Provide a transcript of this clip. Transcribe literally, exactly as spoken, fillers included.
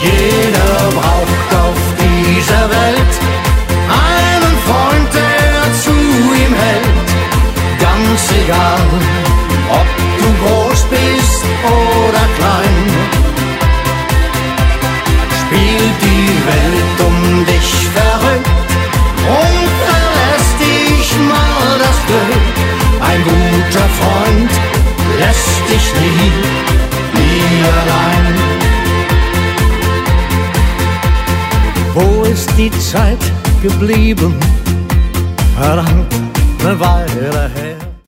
Jeder braucht auf dieser Welt einen Freund, der zu ihm hält. Ganz egal, ob du groß bist oder klein, spielt die Welt um dich verrückt und verlässt dich mal das Glück. Ein guter Freund lässt dich nie, nie allein. Wo ist die Zeit geblieben? Verdammt, eine Weile her.